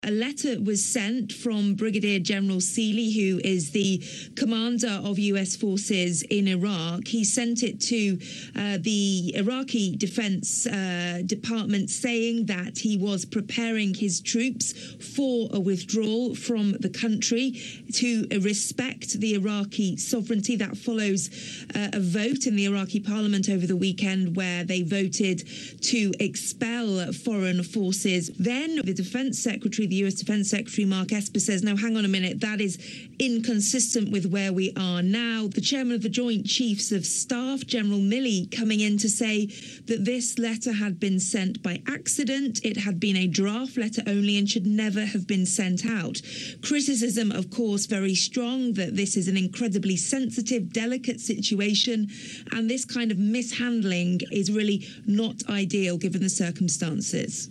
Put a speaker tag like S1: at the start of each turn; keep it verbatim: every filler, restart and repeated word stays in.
S1: A letter was sent from Brigadier General Seeley, who is the commander of U S forces in Iraq. He sent it to uh, the Iraqi Defense uh, Department saying that he was preparing his troops for a withdrawal from the country to respect the Iraqi sovereignty. That follows uh, a vote in the Iraqi parliament over the weekend where they voted to expel foreign forces. Then the Defense Secretary, the U S Defense Secretary Mark Esper, says, no, hang on a minute, that is inconsistent with where we are now. The chairman of the Joint Chiefs of Staff, General Milley, coming in to say that this letter had been sent by accident. It had been a draft letter only and should never have been sent out. Criticism, of course, very strong that this is an incredibly sensitive, delicate situation, and this kind of mishandling is really not ideal given the circumstances.